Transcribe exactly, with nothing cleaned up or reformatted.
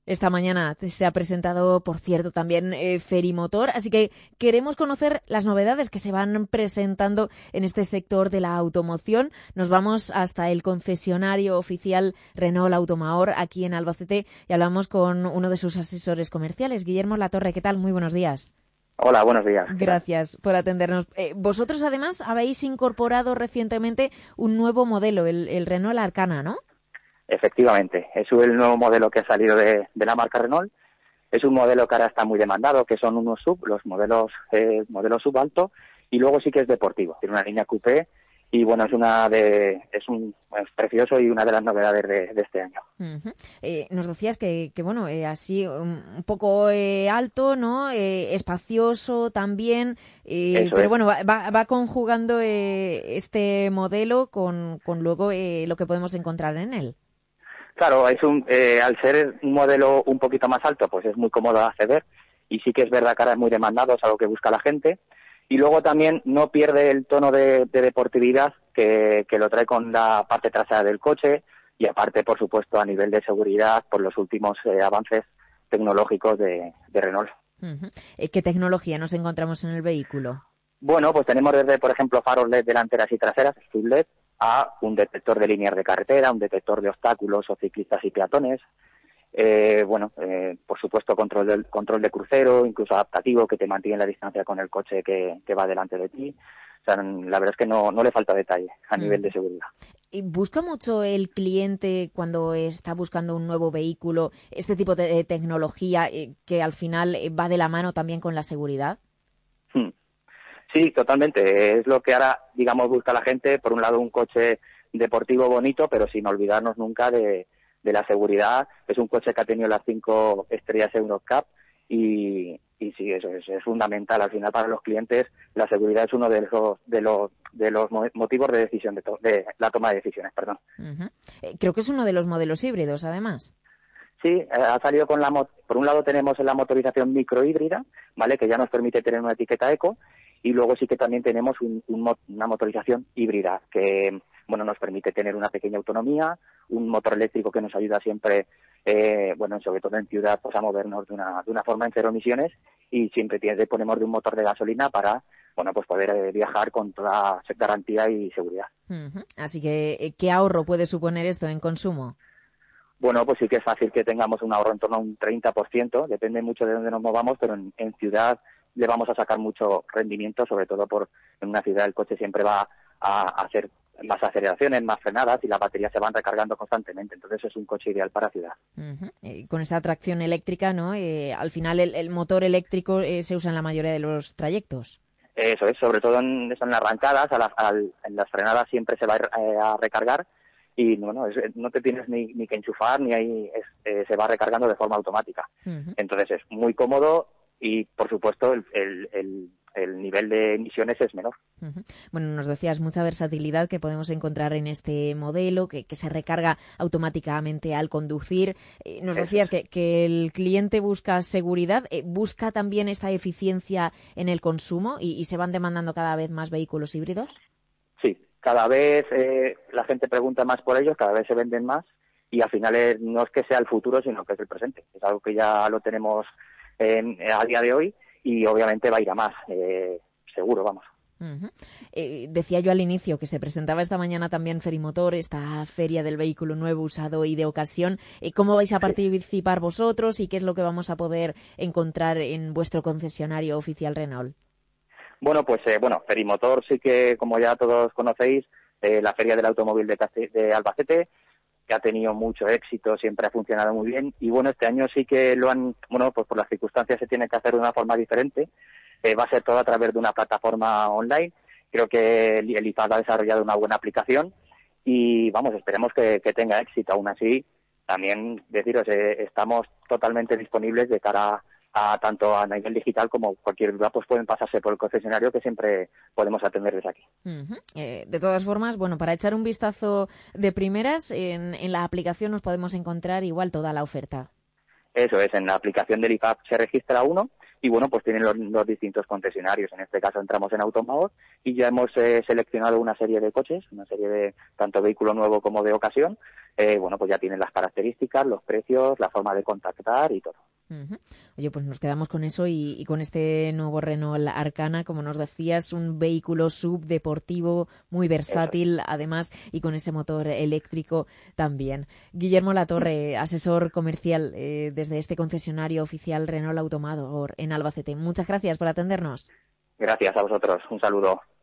Esta mañana se ha presentado, por cierto, también eh, Ferimotor, así que queremos conocer las novedades que se van presentando en este sector de la automoción. Nos vamos hasta el concesionario oficial Renault Automotor aquí en Albacete y hablamos con uno de sus asesores comerciales, Guillermo Latorre. ¿Qué tal? Muy buenos días. Hola, buenos días. Gracias por atendernos. Eh, vosotros, además, habéis incorporado recientemente un nuevo modelo, el, el Renault Arcana, ¿no? Efectivamente, es el nuevo modelo que ha salido de, de la marca Renault. Es un modelo que ahora está muy demandado, que son unos sub, los modelos eh, modelos sub alto, y luego sí que es deportivo. Tiene una línea coupé y bueno, es una de es un es precioso y una de las novedades de, de este año. Uh-huh. Eh, nos decías que, que bueno, eh, así un, un poco eh, alto, ¿no? Eh, espacioso también, eh, pero es. bueno, va, va, va conjugando eh, este modelo con, con luego eh, lo que podemos encontrar en él. Claro, es un, eh, al ser un modelo un poquito más alto, pues es muy cómodo de acceder y sí que es verdad que ahora es muy demandado, es algo que busca la gente. Y luego también no pierde el tono de, de deportividad que, que lo trae con la parte trasera del coche y aparte, por supuesto, a nivel de seguridad por los últimos eh, avances tecnológicos de, de Renault. Uh-huh. ¿Qué tecnología nos encontramos en el vehículo? Bueno, pues tenemos desde, por ejemplo, faros L E D delanteras y traseras, Full L E D, a un detector de líneas de carretera, un detector de obstáculos o ciclistas y peatones. Eh, bueno, eh, por supuesto, control de, control de crucero, incluso adaptativo, que te mantiene la distancia con el coche que, que va delante de ti. O sea, la verdad es que no, no le falta detalle a mm. nivel de seguridad. ¿Y busca mucho el cliente cuando está buscando un nuevo vehículo este tipo de tecnología eh, que al final va de la mano también con la seguridad? Hmm. Sí, totalmente. Es lo que ahora, digamos, busca la gente. Por un lado, un coche deportivo bonito, pero sin olvidarnos nunca de, de la seguridad. Es un coche que ha tenido las cinco estrellas Eurocup y, y sí, eso es, es fundamental. Al final, para los clientes, la seguridad es uno de los de los de los motivos de decisión de, to- de la toma de decisiones. Perdón. Uh-huh. Eh, creo que es uno de los modelos híbridos, además. Sí, eh, ha salido con la mo- por un lado tenemos la motorización microhíbrida, ¿vale? Que ya nos permite tener una etiqueta eco. Y luego sí que también tenemos un, un, una motorización híbrida que, bueno, nos permite tener una pequeña autonomía, un motor eléctrico que nos ayuda siempre, eh, bueno, sobre todo en ciudad, pues a movernos de una, de una forma en cero emisiones y siempre tiene, ponemos de un motor de gasolina para, bueno, pues poder eh, viajar con toda garantía y seguridad. Uh-huh. Así que, ¿qué ahorro puede suponer esto en consumo? Bueno, pues sí que es fácil que tengamos un ahorro en torno a un treinta por ciento, depende mucho de dónde nos movamos, pero en, en ciudad le vamos a sacar mucho rendimiento, sobre todo por en una ciudad el coche siempre va a hacer más aceleraciones, más frenadas y las baterías se van recargando constantemente. Entonces es un coche ideal para ciudad. Uh-huh. Eh, con esa tracción eléctrica, ¿no? Eh, al final el, el motor eléctrico eh, se usa en la mayoría de los trayectos. Eso es, sobre todo en, en las arrancadas, a la, a, en las frenadas siempre se va a, eh, a recargar y bueno, es, no te tienes ni, ni que enchufar ni ahí es, eh, se va recargando de forma automática. Uh-huh. Entonces es muy cómodo. Y, por supuesto, el, el, el, el nivel de emisiones es menor. Uh-huh. Bueno, nos decías mucha versatilidad que podemos encontrar en este modelo, que, que se recarga automáticamente al conducir. Eh, nos decías que, que el cliente busca seguridad, eh, busca también esta eficiencia en el consumo y, y se van demandando cada vez más vehículos híbridos. Sí, cada vez eh, la gente pregunta más por ellos, cada vez se venden más y al final es, no es que sea el futuro, sino que es el presente. Es algo que ya lo tenemos En, a día de hoy y obviamente va a ir a más, eh, seguro, vamos. Uh-huh. Eh, decía yo al inicio que se presentaba esta mañana también Ferimotor, esta feria del vehículo nuevo, usado y de ocasión. Eh, ¿Cómo vais a participar vosotros y qué es lo que vamos a poder encontrar en vuestro concesionario oficial Renault? Bueno, pues eh, bueno, Ferimotor sí que, como ya todos conocéis, eh, la feria del automóvil de, Cast- de Albacete, que ha tenido mucho éxito, siempre ha funcionado muy bien y bueno, este año sí que lo han, bueno, pues por las circunstancias se tiene que hacer de una forma diferente, eh, va a ser todo a través de una plataforma online, creo que el, el I F A D ha desarrollado una buena aplicación y vamos, esperemos que, que tenga éxito. Aún así, también deciros, eh, estamos totalmente disponibles de cara a A, tanto a nivel digital como cualquier duda, pues pueden pasarse por el concesionario que siempre podemos atender desde aquí. Uh-huh. Eh, de todas formas, bueno, para echar un vistazo de primeras, en, en la aplicación nos podemos encontrar igual toda la oferta. Eso es, en la aplicación del I F A D se registra uno y bueno, pues tienen los, los distintos concesionarios. En este caso entramos en Automob y ya hemos eh, seleccionado una serie de coches, una serie de tanto vehículo nuevo como de ocasión. Eh, bueno, pues ya tienen las características, los precios, la forma de contactar y todo. Uh-huh. Oye, pues nos quedamos con eso y, y con este nuevo Renault Arcana, como nos decías, un vehículo sub deportivo muy versátil, además, y con ese motor eléctrico también. Guillermo Latorre, asesor comercial eh, desde este concesionario oficial Renault Automotor en Albacete. Muchas gracias por atendernos. Gracias a vosotros. Un saludo.